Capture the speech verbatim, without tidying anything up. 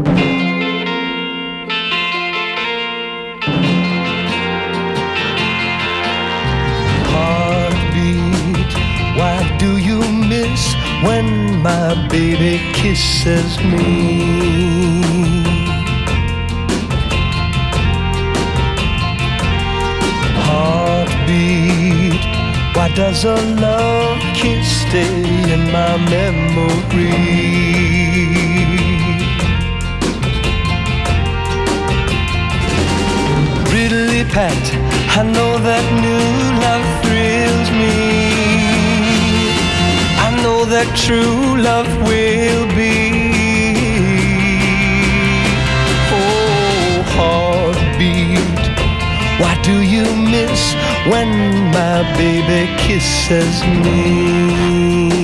Heartbeat, why do you miss when my baby kisses me? Heartbeat, why does a love kiss stay in my memory? Riddly-pat, I know that new love thrills me. I know that true love will be. Oh, heartbeat, why do you miss when my baby kisses me?